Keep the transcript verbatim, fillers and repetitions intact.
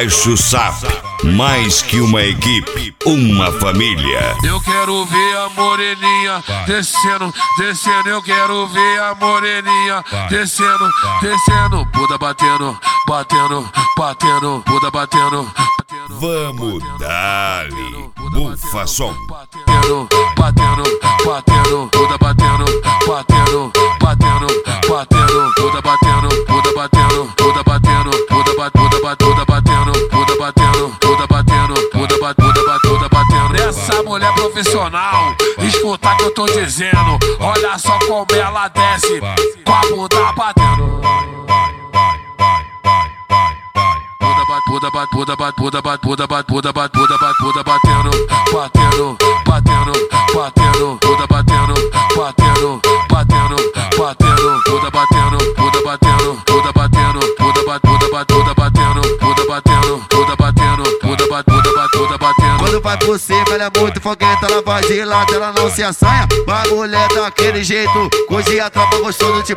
Baixo Sap, mais que uma equipe, uma família. Eu quero ver a moreninha descendo, descendo. Eu quero ver a moreninha descendo, descendo. Puta batendo, batendo, batendo. Puta batendo, batendo. Vamos dar-lhe, bufa som. Batendo, batendo, batendo. Puta batendo, batendo, batendo, batendo. Puta batendo, puta batendo, puta batendo. Puta batendo, puta batendo, puta batendo, puta batendo, puta batendo, puta batendo. Essa mulher profissional, escuta que eu tô dizendo. Olha só como ela desce, com a bunda batendo. Puta bat, puta bat, puta bat, puta bat, puta bat, puta bat, puta batendo, batendo, batendo, batendo, puta batendo, batendo, batendo, batendo, puta batendo, puta batendo, puta batendo, puta bat, puta bat, puta batendo, puta batendo, puta batendo, puta bat, puta bat, puta batendo. Quando vai por cima, ela é muito foguenta, ela vai de lado, ela não se assanha. Mas mulher daquele jeito, hoje a tropa gostou de